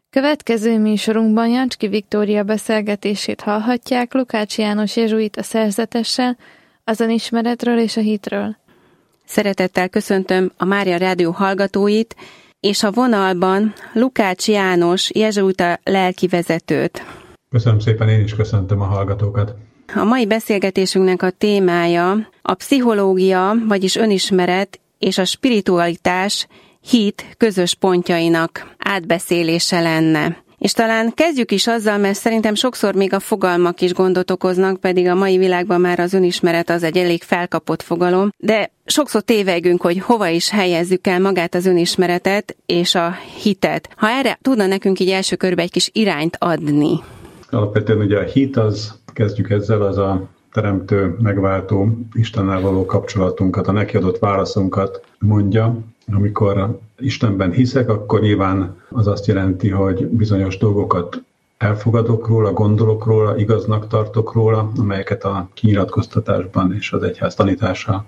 Következő műsorunkban Jancski Viktória beszélgetését hallhatják Lukács János jezsuita szerzetessel az önismeretről és a hitről. Szeretettel köszöntöm a Mária Rádió hallgatóit, és a vonalban Lukács János jezsuita lelkivezetőt. Köszönöm szépen, én is köszöntöm a hallgatókat. A mai beszélgetésünknek a témája a pszichológia, vagyis önismeret és a spiritualitás hit közös pontjainak átbeszélése lenne. És talán kezdjük is azzal, mert szerintem sokszor még a fogalmak is gondot okoznak, pedig a mai világban már az önismeret az egy elég felkapott fogalom, de sokszor tévegünk, hogy hova is helyezzük el magát az önismeretet és a hitet. Ha erre tudna nekünk így első körben egy kis irányt adni. Alapvetően ugye a hit, kezdjük ezzel, az a teremtő, megváltó, Istennel való kapcsolatunkat, a neki adott válaszunkat mondja. Amikor Istenben hiszek, akkor nyilván az azt jelenti, hogy bizonyos dolgokat elfogadok róla, gondolok róla, igaznak tartok róla, amelyeket a kinyilatkoztatásban és az egyház tanítása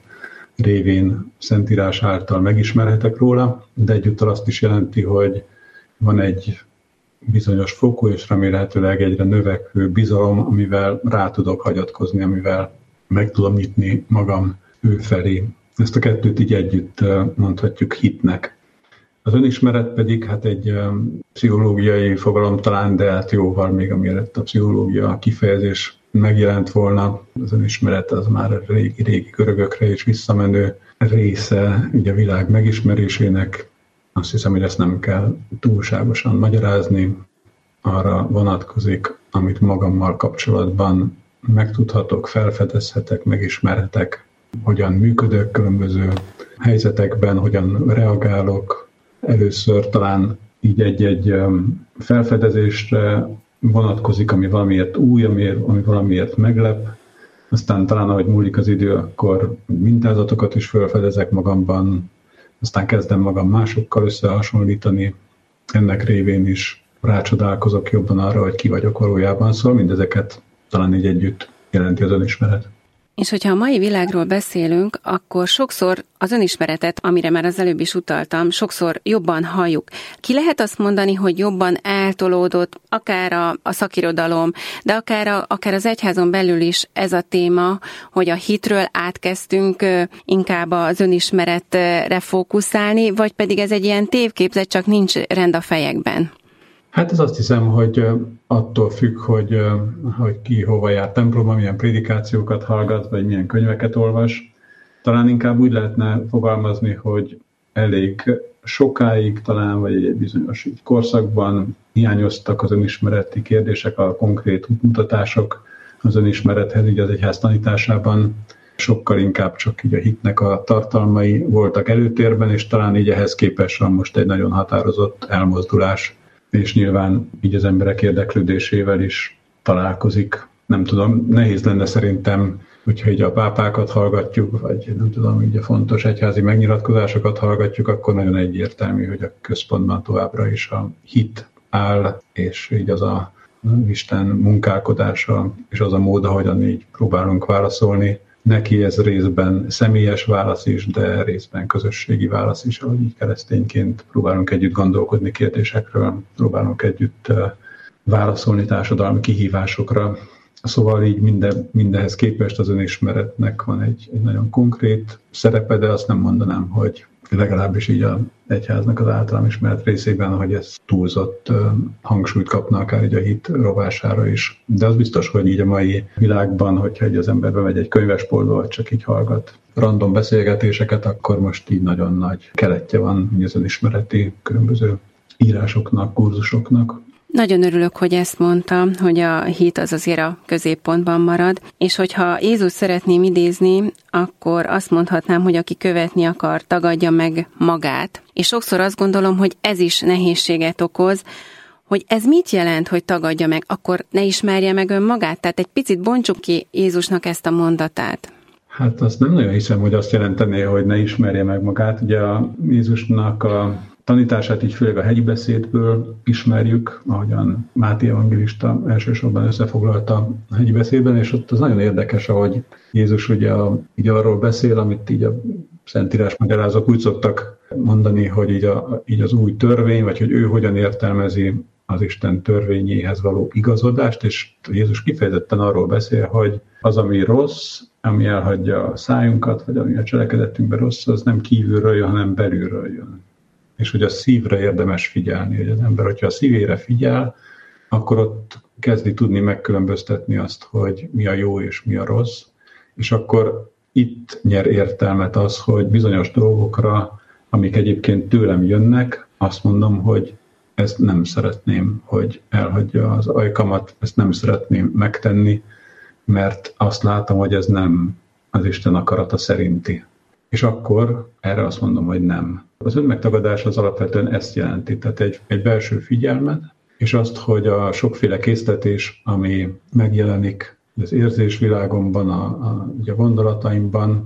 révén, Szentírás által megismerhetek róla, de egyúttal azt is jelenti, hogy van egy bizonyos fokú és remélhetőleg egyre növekvő bizalom, amivel rá tudok hagyatkozni, amivel meg tudom nyitni magam ő felé. Ezt a kettőt így együtt mondhatjuk hitnek. Az önismeret pedig hát egy pszichológiai fogalom talán, de hát jóval még amielőtt a pszichológia kifejezés megjelent volna. Az önismeret az már a régi görögökre is visszamenő része ugye a világ megismerésének. Azt hiszem, hogy ezt nem kell túlságosan magyarázni. Arra vonatkozik, amit magammal kapcsolatban megtudhatok, felfedezhetek, megismerhetek, hogyan működök különböző helyzetekben, hogyan reagálok. Először talán így egy felfedezésre vonatkozik, ami valamiért új, ami valamiért meglep. Aztán talán, ahogy múlik az idő, akkor mintázatokat is felfedezek magamban, aztán kezdem magam másokkal összehasonlítani. Ennek révén is rácsodálkozok jobban arra, hogy ki vagyok valójában, szóval mindezeket talán így együtt jelenti az önismeret. És hogyha a mai világról beszélünk, akkor sokszor az önismeretet, amire már az előbb is utaltam, sokszor jobban halljuk. Ki lehet azt mondani, hogy jobban eltolódott akár a szakirodalom, de akár az egyházon belül is ez a téma, hogy a hitről átkezdtünk inkább az önismeretre fókuszálni, vagy pedig ez egy ilyen tévképzet, csak nincs rend a fejekben? Hát ez azt hiszem, hogy attól függ, hogy ki hova jár templomba, milyen prédikációkat hallgat, vagy milyen könyveket olvas. Talán inkább úgy lehetne fogalmazni, hogy elég sokáig talán, vagy egy bizonyos korszakban hiányoztak az önismereti kérdések, a konkrét útmutatások az önismerethez, így az egyház tanításában. Sokkal inkább csak így a hitnek a tartalmai voltak előtérben, és talán így ehhez képest van most egy nagyon határozott elmozdulás, és nyilván így az emberek érdeklődésével is találkozik. Nem tudom, nehéz lenne szerintem, hogyha így a pápákat hallgatjuk, vagy nem tudom, így a fontos egyházi megnyilatkozásokat hallgatjuk, akkor nagyon egyértelmű, hogy a központban továbbra is a hit áll, és így az a Isten munkálkodása, és az a mód, ahogyan így próbálunk válaszolni. Neki ez részben személyes válasz is, de részben közösségi válasz is, ahogy így keresztényként próbálunk együtt gondolkodni kérdésekről, próbálunk együtt válaszolni társadalmi kihívásokra. Szóval így mindenhez képest az önismeretnek van egy nagyon konkrét szerepe, de azt nem mondanám, hogy legalábbis így az egyháznak az általam ismert részében, hogy ez túlzott hangsúlyt kapna akár így a hit rovására is. De az biztos, hogy így a mai világban, hogyha egy az ember bemegy egy könyvesboltba, vagy csak így hallgat random beszélgetéseket, akkor most így nagyon nagy keletje van az önismereti különböző írásoknak, kurzusoknak. Nagyon örülök, hogy ezt mondta, hogy a hit az azért a középpontban marad, és hogyha Jézus szeretném idézni, akkor azt mondhatnám, hogy aki követni akar, tagadja meg magát. És sokszor azt gondolom, hogy ez is nehézséget okoz, hogy ez mit jelent, hogy tagadja meg, akkor ne ismerje meg önmagát? Tehát egy picit bontsuk ki Jézusnak ezt a mondatát. Hát azt nem nagyon hiszem, hogy azt jelentené, hogy ne ismerje meg magát. Ugye a Jézusnak a tanítását így főleg a hegyi beszédből ismerjük, ahogyan Máté evangélista elsősorban összefoglalta a hegyi beszédben, és ott az nagyon érdekes, ahogy Jézus ugye így arról beszél, amit így a Szentírás magyarázók úgy szoktak mondani, hogy így az új törvény, vagy hogy ő hogyan értelmezi az Isten törvényéhez való igazodást, és Jézus kifejezetten arról beszél, hogy az, ami rossz, ami elhagyja a szájunkat, vagy ami a cselekedetünkben rossz, az nem kívülről jön, hanem belülről jön. És hogy a szívre érdemes figyelni, hogy az ember, hogyha a szívére figyel, akkor ott kezdi tudni megkülönböztetni azt, hogy mi a jó és mi a rossz, és akkor itt nyer értelmet az, hogy bizonyos dolgokra, amik egyébként tőlem jönnek, azt mondom, hogy ezt nem szeretném, hogy elhagyja az ajkamat, ezt nem szeretném megtenni, mert azt látom, hogy ez nem az Isten akarata szerinti. És akkor erre azt mondom, hogy nem. Az önmegtagadás az alapvetően ezt jelenti, tehát egy belső figyelmet, és azt, hogy a sokféle késztetés, ami megjelenik az érzésvilágomban, a gondolataimban,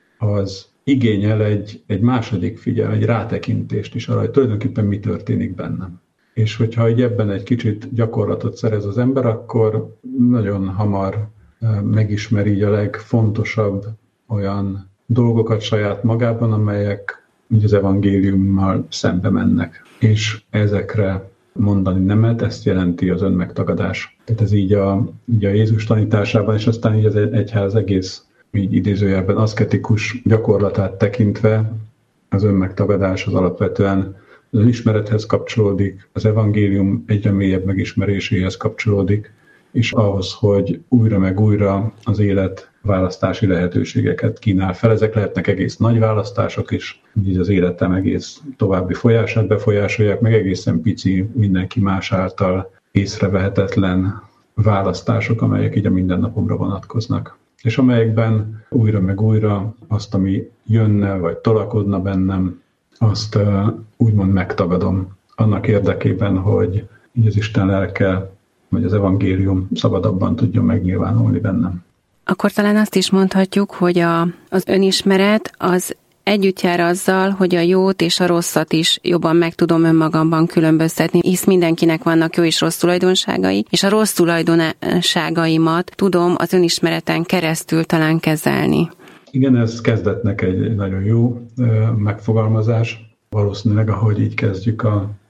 az igényel egy második figyelmet, egy rátekintést is arra, hogy tulajdonképpen mi történik bennem. És hogyha ebben egy kicsit gyakorlatot szerez az ember, akkor nagyon hamar megismeri így a legfontosabb olyan dolgokat saját magában, amelyek így az evangéliummal szembe mennek. És ezekre mondani nemet, ezt jelenti az önmegtagadás. Tehát ez így a Jézus tanításában, és aztán így az egyház egész így idézőjelben aszketikus gyakorlatát tekintve az önmegtagadás az alapvetően az ismerethez kapcsolódik, az evangélium egyre mélyebb megismeréséhez kapcsolódik, és ahhoz, hogy újra meg újra az élet választási lehetőségeket kínál fel. Ezek lehetnek egész nagy választások is, így az életem egész további folyását befolyásolják, meg egészen pici, mindenki más által észrevehetetlen választások, amelyek így a mindennapomra vonatkoznak. És amelyekben újra meg újra azt, ami jönne, vagy tolakodna bennem, azt úgymond megtagadom. Annak érdekében, hogy így az Isten lelke, vagy az evangélium szabadabban tudjon megnyilvánulni bennem. Akkor talán azt is mondhatjuk, hogy az önismeret az együtt jár azzal, hogy a jót és a rosszat is jobban meg tudom önmagamban különböztetni, hisz mindenkinek vannak jó és rossz tulajdonságai, és a rossz tulajdonságaimat tudom az önismereten keresztül talán kezelni. Igen, ez kezdetnek egy nagyon jó megfogalmazás. Valószínűleg, ahogy így kezdjük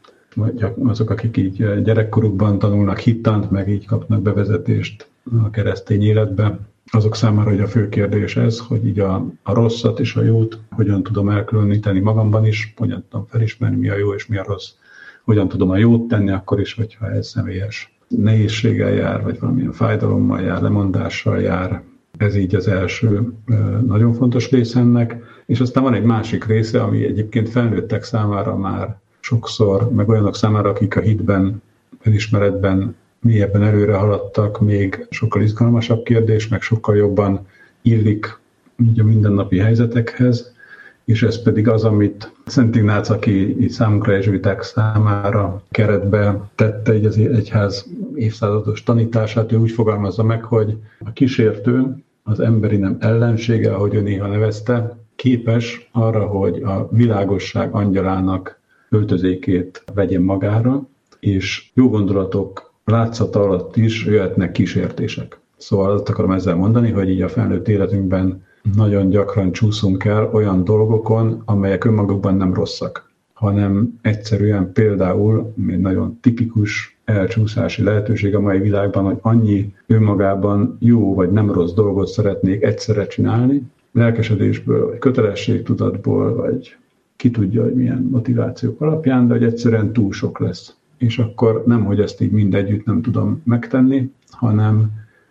azok, akik így gyerekkorukban tanulnak hittant, meg így kapnak bevezetést a keresztény életbe, azok számára, hogy a fő kérdés ez, hogy így a rosszat és a jót hogyan tudom elkülöníteni magamban is, hogyan tudom felismerni, mi a jó és mi a rossz, hogyan tudom a jót tenni akkor is, hogyha ez személyes nehézséggel jár, vagy valamilyen fájdalommal jár, lemondással jár. Ez így az első nagyon fontos része ennek, és aztán van egy másik része, ami egyébként felnőttek számára már sokszor, meg olyanok számára, akik a hitben, önismeretben mélyebben előre haladtak, még sokkal izgalmasabb kérdés, meg sokkal jobban illik így a mindennapi helyzetekhez, és ez pedig az, amit Szent Ignác, aki így számunkra jezsuiták számára keretbe tette így az egyház évszázados tanítását, ő úgy fogalmazza meg, hogy a kísértő, az emberi nem ellensége, ahogy ő néha nevezte, képes arra, hogy a világosság angyalának öltözékét vegyen magára, és jó gondolatok látszata alatt is jöhetnek kísértések. Szóval azt akarom ezzel mondani, hogy így a felnőtt életünkben nagyon gyakran csúszunk el olyan dolgokon, amelyek önmagukban nem rosszak, hanem egyszerűen például egy nagyon tipikus elcsúszási lehetőség a mai világban, hogy annyi önmagában jó vagy nem rossz dolgot szeretnék egyszerre csinálni, lelkesedésből, vagy kötelességtudatból, vagy ki tudja, hogy milyen motivációk alapján, de hogy egyszerűen túl sok lesz. És akkor nem, hogy ezt így mindegyütt nem tudom megtenni, hanem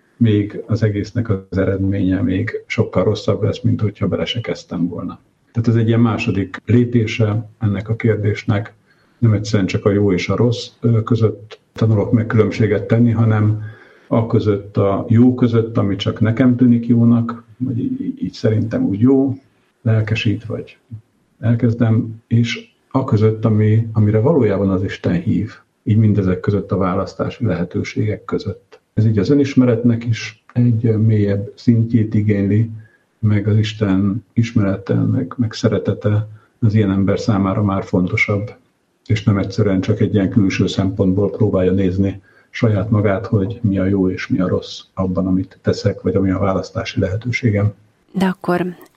még az egésznek az eredménye még sokkal rosszabb lesz, mint hogyha bele se kezdtem volna. Tehát ez egy ilyen második lépése ennek a kérdésnek. Nem egyszerűen csak a jó és a rossz között tanulok meg különbséget tenni, hanem a között, a jó között, ami csak nekem tűnik jónak, vagy így szerintem úgy jó, lelkesít, vagy elkezdem, és a között, amire valójában az Isten hív, így mindezek között a választási lehetőségek között. Ez így az önismeretnek is egy mélyebb szintjét igényli, meg az Isten ismerete, meg szeretete az ilyen ember számára már fontosabb, és nem egyszerűen csak egy ilyen külső szempontból próbálja nézni saját magát, hogy mi a jó és mi a rossz abban, amit teszek, vagy ami a választási lehetőségem. De akkor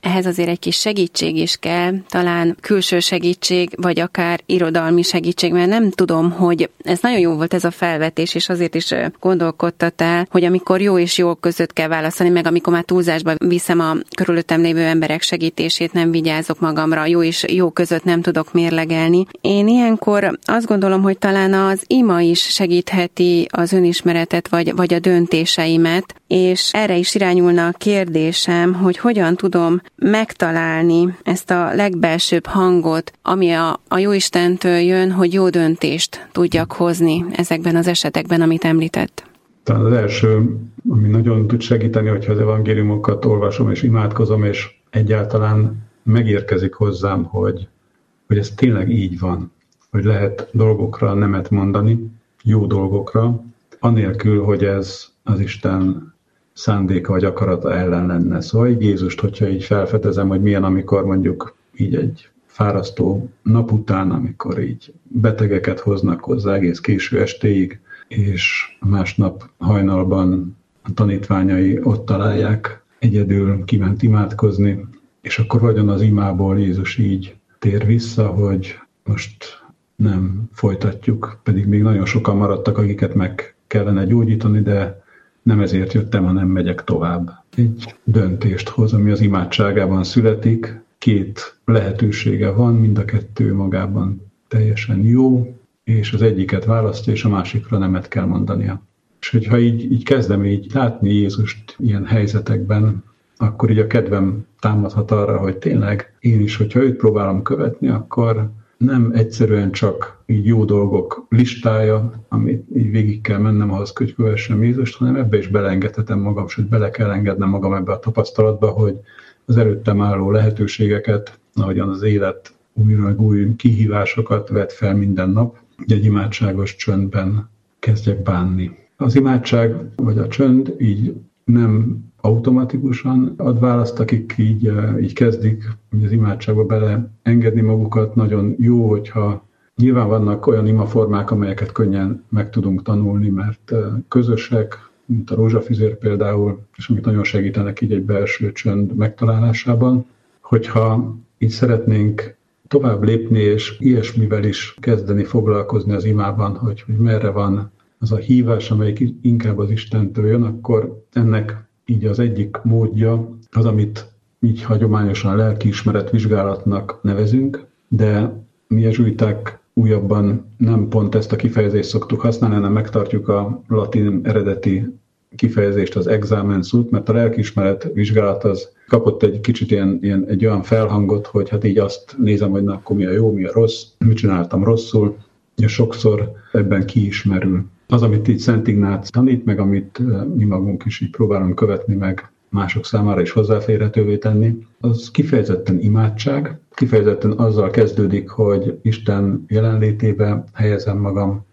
ehhez azért egy kis segítség is kell, talán külső segítség, vagy akár irodalmi segítség, mert nem tudom, hogy ez nagyon jó volt ez a felvetés, és azért is gondolkodtatál, hogy amikor jó és jó között kell választani, meg amikor már túlzásba viszem a körülöttem lévő emberek segítését, nem vigyázok magamra, jó és jó között nem tudok mérlegelni. Én ilyenkor azt gondolom, hogy talán az ima is segítheti az önismeretet, vagy a döntéseimet, és erre is irányulna a kérdésem, hogy hogyan tudom megtalálni ezt a legbelsőbb hangot, ami a Jóistentől jön, hogy jó döntést tudjak hozni ezekben az esetekben, amit említett. Talán az első, ami nagyon tud segíteni, hogyha az evangéliumokat olvasom és imádkozom, és egyáltalán megérkezik hozzám, hogy ez tényleg így van, hogy lehet dolgokra nemet mondani, jó dolgokra, anélkül, hogy ez az Isten szándéka vagy akarata ellen lenne. Szóval így Jézust, hogyha így felfedezem, hogy milyen, amikor mondjuk így egy fárasztó nap után, amikor így betegeket hoznak hozzá egész késő estéig, és másnap hajnalban a tanítványai ott találják, egyedül kiment imádkozni, és akkor vagyon az imából Jézus így tér vissza, hogy most nem folytatjuk, pedig még nagyon sokan maradtak, akiket meg kellene gyógyítani, de nem ezért jöttem, hanem megyek tovább. Egy döntést hoz, ami az imádságában születik. Két lehetősége van, mind a kettő magában teljesen jó, és az egyiket választja, és a másikra nemet kell mondania. És hogyha így kezdem így látni Jézust ilyen helyzetekben, akkor így a kedvem támadhat arra, hogy tényleg én is, hogyha őt próbálom követni, akkor nem egyszerűen csak így jó dolgok listája, amit így végig kell mennem ahhoz, hogy kövessem Jézust, hanem ebbe is beleengedhetem magam, sőt bele kell engednem magam ebbe a tapasztalatba, hogy az előttem álló lehetőségeket, ahogyan az élet újra új kihívásokat vet fel minden nap, egy imádságos csöndben kezdjek bánni. Az imádság vagy a csönd így nem automatikusan ad választ, akik így kezdik az imádságba beleengedni magukat. Nagyon jó, hogyha nyilván vannak olyan imaformák, amelyeket könnyen meg tudunk tanulni, mert közösek, mint a rózsafüzér például, és amik nagyon segítenek így egy belső csönd megtalálásában. Hogyha így szeretnénk tovább lépni, és ilyesmivel is kezdeni foglalkozni az imában, hogy merre van az a hívás, amelyik inkább az Istentől jön, akkor ennek így az egyik módja az, amit így hagyományosan lelkiismeret vizsgálatnak nevezünk, de mi jezsuiták újabban nem pont ezt a kifejezést szoktuk használni, hanem megtartjuk a latin eredeti kifejezést, az examensut, mert a lelkiismeret vizsgálat az kapott egy kicsit egy olyan felhangot, hogy hát így azt nézem, hogy na, akkor mi a jó, mi a rossz, mit csináltam rosszul, és sokszor ebben kiismerül. Az, amit így Szent Ignác tanít, meg amit mi magunk is így próbálunk követni, meg mások számára is hozzáférhetővé tenni, az kifejezetten imádság, kifejezetten azzal kezdődik, hogy Isten jelenlétébe helyezem magam,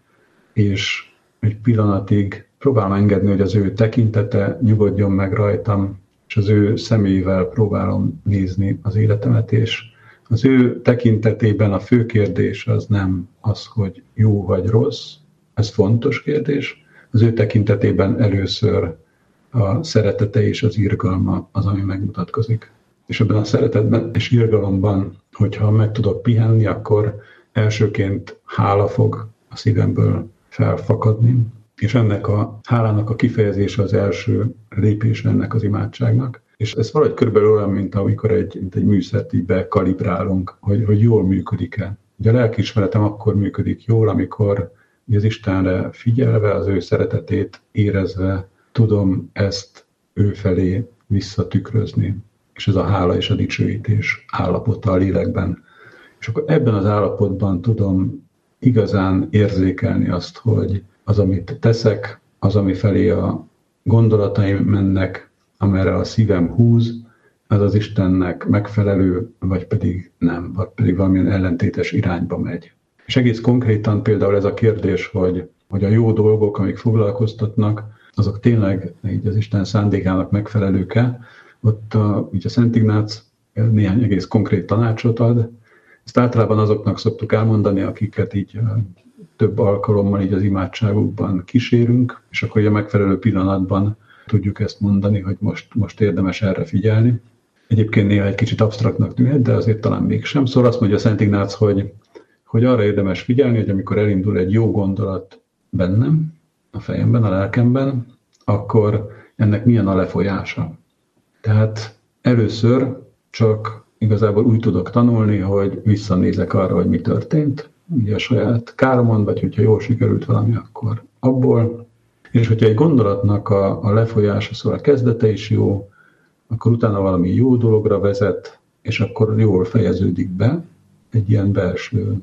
és egy pillanatig próbálom engedni, hogy az ő tekintete nyugodjon meg rajtam, és az ő személyével próbálom nézni az életemet, és az ő tekintetében a fő kérdés az nem az, hogy jó vagy rossz, ez fontos kérdés. Az ő tekintetében először a szeretete és az irgalma az, ami megmutatkozik. És ebben a szeretetben és irgalomban, hogyha meg tudok pihenni, akkor elsőként hála fog a szívemből felfakadni. És ennek a hálának a kifejezése az első lépés ennek az imádságnak. És ez valahogy körülbelül olyan, mint amikor egy műszert így bekalibrálunk, hogy jól működik-e. Ugye a lelkiismeretem akkor működik jól, amikor az Istenre figyelve, az ő szeretetét érezve tudom ezt ő felé visszatükrözni. És ez a hála és a dicsőítés állapota a lélekben. És akkor ebben az állapotban tudom igazán érzékelni azt, hogy az, amit teszek, az, ami felé a gondolataim mennek, amerre a szívem húz, az az Istennek megfelelő, vagy pedig nem, vagy pedig valamilyen ellentétes irányba megy. És egész konkrétan például ez a kérdés, hogy a jó dolgok, amik foglalkoztatnak, azok tényleg így az Isten szándékának megfelelők-e. Ott így a Szent Ignác néhány egész konkrét tanácsot ad. Ezt általában azoknak szoktuk elmondani, akiket így több alkalommal így az imádságukban kísérünk, és akkor a megfelelő pillanatban tudjuk ezt mondani, hogy most érdemes erre figyelni. egyébként néha egy kicsit absztraktnak tűnhet, de azért talán mégsem. Szóval azt mondja Szent Ignác, hogy arra érdemes figyelni, hogy amikor elindul egy jó gondolat bennem, a fejemben, a lelkemben, akkor ennek milyen a lefolyása. Tehát először csak igazából úgy tudok tanulni, hogy visszanézek arra, hogy mi történt, ugye a saját káromon, vagy hogyha jól sikerült valami, akkor abból. És hogyha egy gondolatnak a lefolyása, szóval a kezdete is jó, akkor utána valami jó dologra vezet, és akkor jól fejeződik be egy ilyen belső,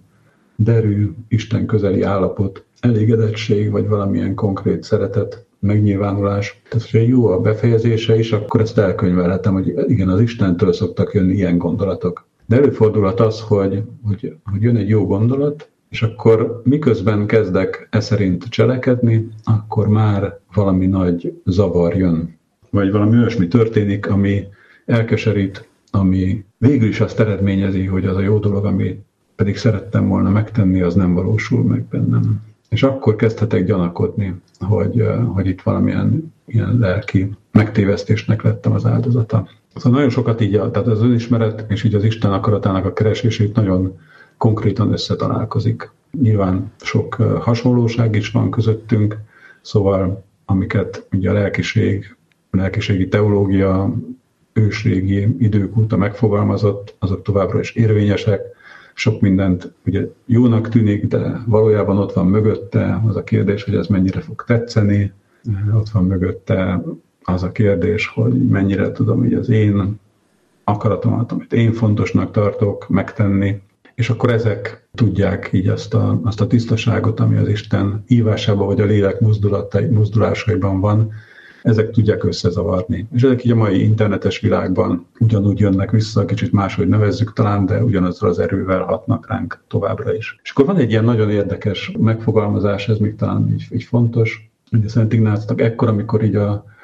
derű, Isten közeli állapot, elégedettség, vagy valamilyen konkrét szeretet, megnyilvánulás. Tehát, hogyha jó a befejezése is, akkor ezt elkönyvelhetem, hogy igen, az Istentől szoktak jönni ilyen gondolatok. De előfordulhat az, hogy jön egy jó gondolat, és akkor miközben kezdek szerint cselekedni, akkor már valami nagy zavar jön. Vagy valami olyasmi történik, ami elkeserít, ami végül is azt eredményezi, hogy az a jó dolog, ami pedig szerettem volna megtenni, az nem valósul meg bennem. És akkor kezdhetek gyanakodni, hogy itt valamilyen ilyen lelki megtévesztésnek lettem az áldozata. Szóval nagyon sokat így, tehát az önismeret és így az Isten akaratának a keresését nagyon konkrétan összetalálkozik. Nyilván sok hasonlóság is van közöttünk, szóval amiket ugye a lelkiségi teológia ősrégi idők óta megfogalmazott, azok továbbra is érvényesek. Sok mindent ugye jónak tűnik, de valójában ott van mögötte az a kérdés, hogy ez mennyire fog tetszeni. Ott van mögötte az a kérdés, hogy mennyire tudom így az én akaratomat, amit én fontosnak tartok, megtenni. És akkor ezek tudják így azt a tisztaságot, ami az Isten hívásában vagy a lélek mozdulásaiban van, ezek tudják összezavarni. És ezek így a mai internetes világban ugyanúgy jönnek vissza, kicsit máshogy nevezzük talán, de ugyanazzal az erővel hatnak ránk továbbra is. És akkor van egy ilyen nagyon érdekes megfogalmazás, ez még talán így fontos, hogy a Szent Ignácnak ekkor, amikor így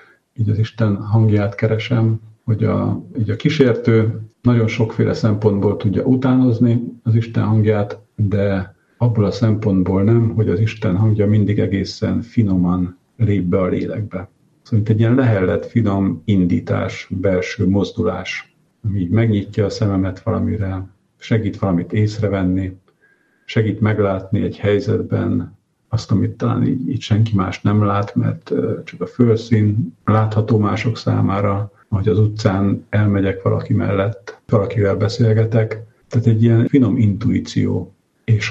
az Isten hangját keresem, hogy így a kísértő nagyon sokféle szempontból tudja utánozni az Isten hangját, de abból a szempontból nem, hogy az Isten hangja mindig egészen finoman lép be a lélekbe. Szóval egy ilyen lehellett, finom indítás, belső mozdulás, ami így megnyitja a szememet valamire, segít valamit észrevenni, segít meglátni egy helyzetben azt, amit talán így senki más nem lát, mert csak a fölszín látható mások számára, hogy az utcán elmegyek valaki mellett, valakivel beszélgetek. Tehát egy ilyen finom intuíció. És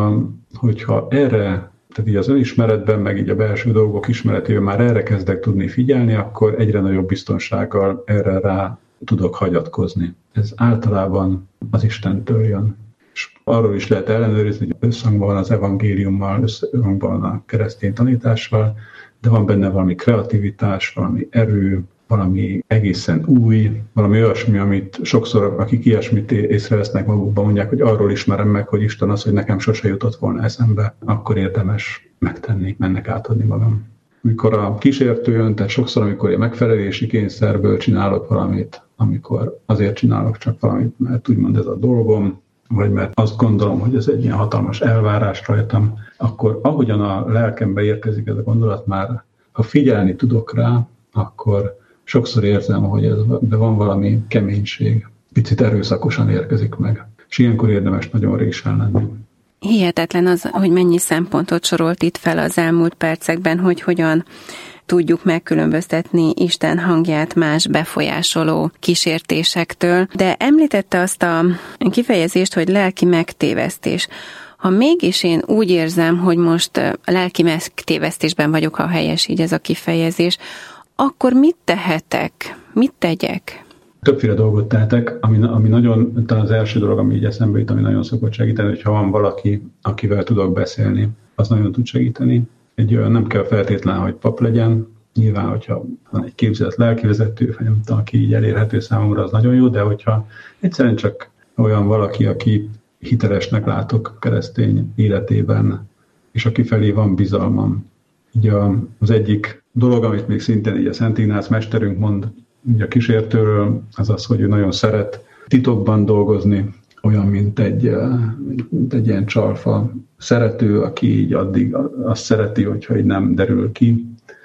hogyha erre, tehát így az önismeretben, meg így a belső dolgok ismeretében már erre kezdek tudni figyelni, akkor egyre nagyobb biztonsággal erre rá tudok hagyatkozni. Ez általában az Istentől jön. És arról is lehet ellenőrizni, hogy összhangban van az evangéliummal, összhangban a keresztény tanítással, de van benne valami kreativitás, valami erő, valami egészen új, valami olyasmi, amit sokszor akik ilyesmit észrevesznek magukban, mondják, hogy arról ismerem meg, hogy Isten az, hogy nekem sose jutott volna eszembe, akkor érdemes megtenni, mennek átadni magam. Amikor a kísértő jön, tehát sokszor, amikor én megfelelési kényszerből csinálok valamit, amikor azért csinálok csak valamit, mert úgymond ez a dolgom, vagy mert azt gondolom, hogy ez egy ilyen hatalmas elvárás rajtam, akkor ahogyan a lelkembe érkezik ez a gondolat, már ha figyelni tudok rá, akkor sokszor érzem, hogy de van valami keménység, picit erőszakosan érkezik meg. És ilyenkor érdemes nagyon résen lenni. Hihetetlen az, hogy mennyi szempontot sorolt itt fel az elmúlt percekben, hogy hogyan tudjuk megkülönböztetni Isten hangját más befolyásoló kísértésektől. De említette azt a kifejezést, hogy lelki megtévesztés. Ha mégis én úgy érzem, hogy most lelki megtévesztésben vagyok, ha helyes így ez a kifejezés, akkor mit tehetek? Mit tegyek? Többféle dolgot tehetek, ami nagyon, talán az első dolog, ami így eszembe jut, ami nagyon szokott segíteni, hogyha van valaki, akivel tudok beszélni, az nagyon tud segíteni. Nem kell feltétlen, hogy pap legyen. Nyilván, hogyha van egy képzett lelkivezető, vagy nem tudom, aki így elérhető számomra, az nagyon jó, de hogyha egyszerűen csak olyan valaki, aki hitelesnek látok keresztény életében, és aki felé van bizalmam. Így az egyik dolog, amit még szintén így a Szent Ignác mesterünk mond így a kísértőről, az az, hogy ő nagyon szeret titokban dolgozni, olyan, mint egy ilyen csalfa szerető, aki így addig azt szereti, hogyha így nem derül ki.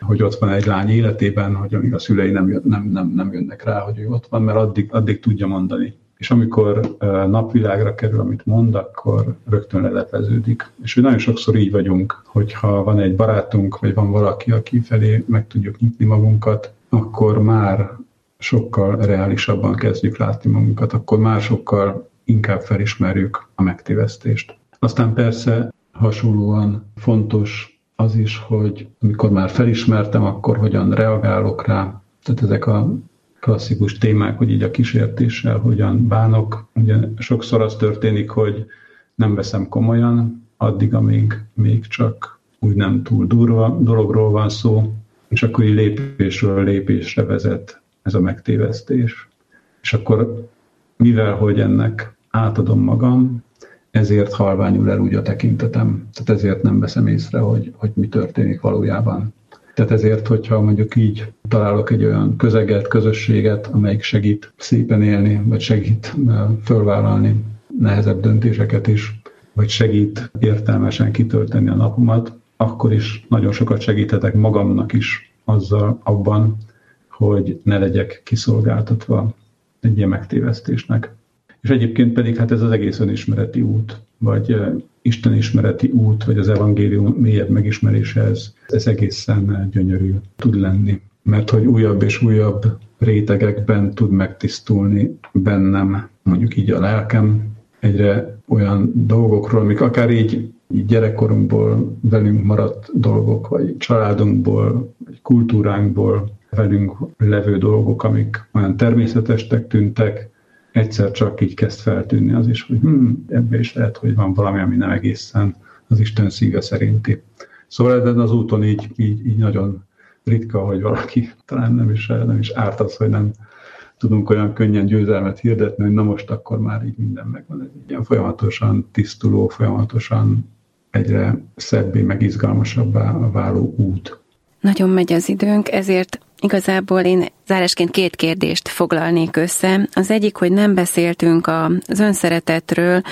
hogy ott van egy lány életében, hogy amíg a szülei nem jönnek rá, hogy ő ott van, mert addig tudja mondani. És amikor napvilágra kerül, amit mond, akkor rögtön lelepeződik. És nagyon sokszor így vagyunk, hogyha van egy barátunk, vagy van valaki, aki felé meg tudjuk nyitni magunkat, akkor már sokkal reálisabban kezdjük látni magunkat, akkor már sokkal inkább felismerjük a megtévesztést. Aztán persze hasonlóan fontos az is, hogy amikor már felismertem, akkor hogyan reagálok rá. Tehát ezek a klasszikus témák, hogy így a kísértéssel hogyan bánok. Ugye sokszor az történik, hogy nem veszem komolyan, addig, amíg még csak úgy nem túl durva dologról van szó, és akkor így lépésről lépésre vezet ez a megtévesztés. És akkor, mivel hogy ennek átadom magam, ezért halványul el úgy a tekintetem. Tehát ezért nem veszem észre, hogy mi történik valójában. Tehát ezért, hogyha mondjuk így találok egy olyan közeget, közösséget, amelyik segít szépen élni, vagy segít fölvállalni nehezebb döntéseket is, vagy segít értelmesen kitölteni a napomat, akkor is nagyon sokat segíthetek magamnak is azzal abban, hogy ne legyek kiszolgáltatva egy ilyen megtévesztésnek. És egyébként pedig hát ez az egész önismereti út, vagy istenismereti út, vagy az evangélium mélyebb megismerése, ez egészen gyönyörű tud lenni. Mert hogy újabb és újabb rétegekben tud megtisztulni bennem, mondjuk így a lelkem, egyre olyan dolgokról, amik akár így gyerekkorunkból velünk maradt dolgok, vagy családunkból, vagy kultúránkból velünk levő dolgok, amik olyan természetesnek tűntek, egyszer csak így kezd feltűnni az is, hogy ebbe is lehet, hogy van valami, ami nem egészen az Isten szíve szerinti. Szóval ezen az úton így nagyon ritka, hogy valaki talán nem is árt az, hogy nem tudunk olyan könnyen győzelmet hirdetni, hogy na most akkor már így minden megvan. Ez ilyen folyamatosan tisztuló, folyamatosan egyre szebbé, meg izgalmasabbá váló út. Nagyon megy az időnk, ezért igazából én zárásként 2 kérdést foglalnék össze. Az egyik, hogy nem beszéltünk az önszeretetről,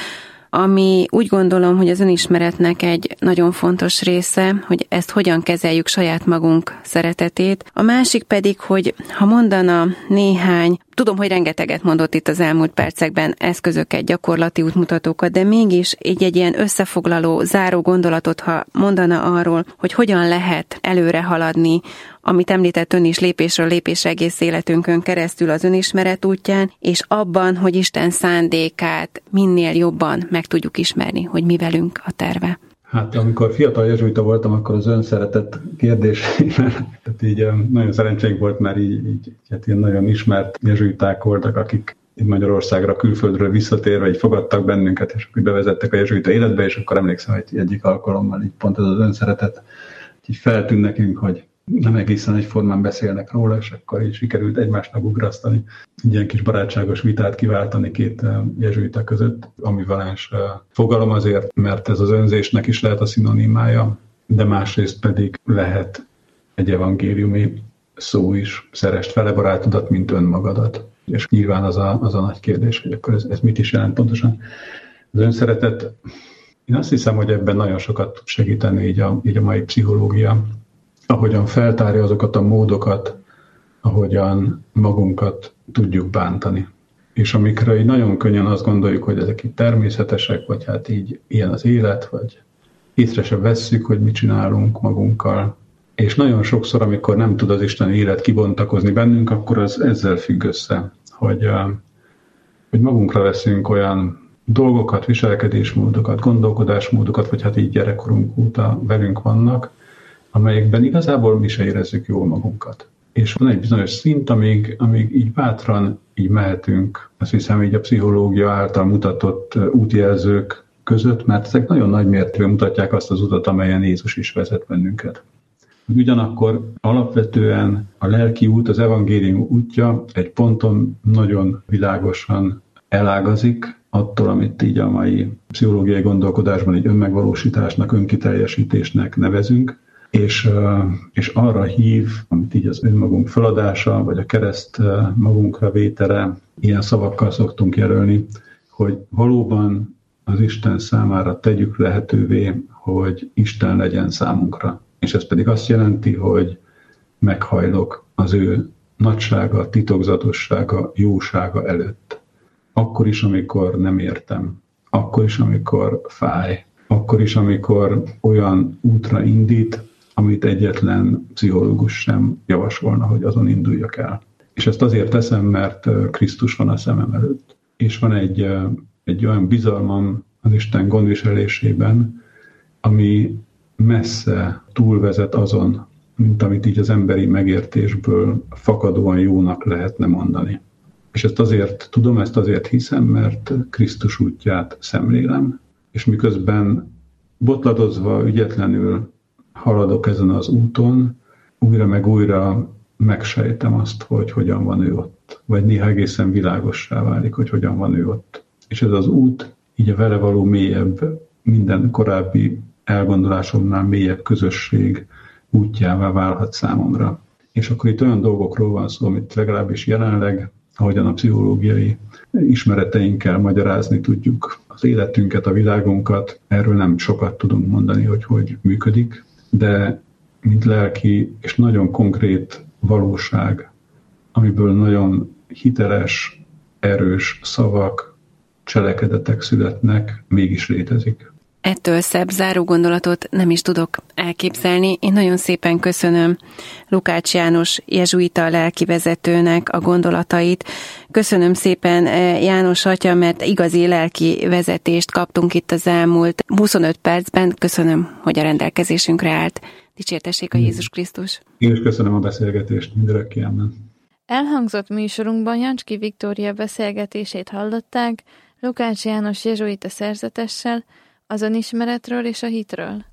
ami úgy gondolom, hogy az önismeretnek egy nagyon fontos része, hogy ezt hogyan kezeljük saját magunk szeretetét. A másik pedig, hogy ha mondana néhány, tudom, hogy rengeteget mondott itt az elmúlt percekben eszközöket, gyakorlati útmutatókat, de mégis így egy ilyen összefoglaló, záró gondolatot, ha mondana arról, hogy hogyan lehet előre haladni, amit említett ön is, lépésről lépésre egész életünkön keresztül az önismeret útján, és abban, hogy Isten szándékát minél jobban meg tudjuk ismerni, hogy mi velünk a terve. Hát amikor fiatal jezsuita voltam, akkor az önszeretet kérdésében, tehát így nagyon szerencsénk volt, mert így hát ilyen nagyon ismert jezsuiták voltak, akik Magyarországra, külföldről visszatérve így fogadtak bennünket, és akkor bevezettek a jezsuita életbe, és akkor emlékszem, hogy egyik alkalommal így pont ez az önszeretet így feltűnt nekünk, hogy nem egészen egyformán beszélnek róla, és akkor így sikerült egymásnak ugrasztani. Egy ilyen kis barátságos vitát kiváltani 2 jezsuita között, ambivalens fogalom azért, mert ez az önzésnek is lehet a szinonimája, de másrészt pedig lehet egy evangéliumi szó is, szeresd fele barátodat, mint önmagadat. És nyilván az a nagy kérdés, hogy akkor ez mit is jelent pontosan. Az önszeretet, én azt hiszem, hogy ebben nagyon sokat tud segíteni így a mai pszichológia, ahogyan feltárja azokat a módokat, ahogyan magunkat tudjuk bántani. És amikre így nagyon könnyen azt gondoljuk, hogy ezek így természetesek, vagy hát így ilyen az élet, vagy észre se vesszük, hogy mit csinálunk magunkkal. És nagyon sokszor, amikor nem tud az isteni élet kibontakozni bennünk, akkor az ezzel függ össze, hogy magunkra veszünk olyan dolgokat, viselkedésmódokat, gondolkodásmódokat, vagy hát így gyerekkorunk óta velünk vannak, amelyekben igazából mi se érezzük jól magunkat. És van egy bizonyos szint, amíg így bátran így mehetünk, azt hiszem így a pszichológia által mutatott útjelzők között, mert ezek nagyon nagy mértékben mutatják azt az utat, amelyen Jézus is vezet bennünket. Ugyanakkor alapvetően a lelki út, az evangélium útja egy ponton nagyon világosan elágazik attól, amit így a mai pszichológiai gondolkodásban egy önmegvalósításnak, önkiteljesítésnek nevezünk, és arra hív, amit így az önmagunk feladása, vagy a kereszt magunkra vétele, ilyen szavakkal szoktunk jelölni, hogy valóban az Isten számára tegyük lehetővé, hogy Isten legyen számunkra. És ez pedig azt jelenti, hogy meghajlok az ő nagysága, titokzatossága, jósága előtt. Akkor is, amikor nem értem. Akkor is, amikor fáj. Akkor is, amikor olyan útra indít, amit egyetlen pszichológus sem javasolna, hogy azon induljak el. És ezt azért teszem, mert Krisztus van a szemem előtt. És van egy olyan bizalmam az Isten gondviselésében, ami messze túlvezet azon, mint amit így az emberi megértésből fakadóan jónak lehetne mondani. És ezt azért tudom, ezt azért hiszem, mert Krisztus útját szemlélem, és miközben botladozva, ügyetlenül haladok ezen az úton, újra meg újra megsejtem azt, hogy hogyan van ő ott. Vagy néha egészen világossá válik, hogy hogyan van ő ott. És ez az út, így a vele való mélyebb, minden korábbi elgondolásomnál mélyebb közösség útjává válhat számomra. És akkor itt olyan dolgokról van szó, amit legalábbis jelenleg, ahogyan a pszichológiai ismereteinkkel magyarázni tudjuk az életünket, a világunkat. Erről nem sokat tudunk mondani, hogy működik, de mint lelki és nagyon konkrét valóság, amiből nagyon hiteles, erős szavak, cselekedetek születnek, mégis létezik. Ettől szebb záró-gondolatot nem is tudok elképzelni. Én nagyon szépen köszönöm Lukács János jezsuita lelkivezetőnek a gondolatait. Köszönöm szépen, János atya, mert igazi lelki vezetést kaptunk itt az elmúlt 25 percben. Köszönöm, hogy a rendelkezésünkre állt. Dicsértessék a Jézus Krisztus. Én is köszönöm a beszélgetést, mindörökké amen. Elhangzott műsorunkban Jancski Viktória beszélgetését hallották Lukács János jezsuita szerzetessel az önismeretről és a hitről.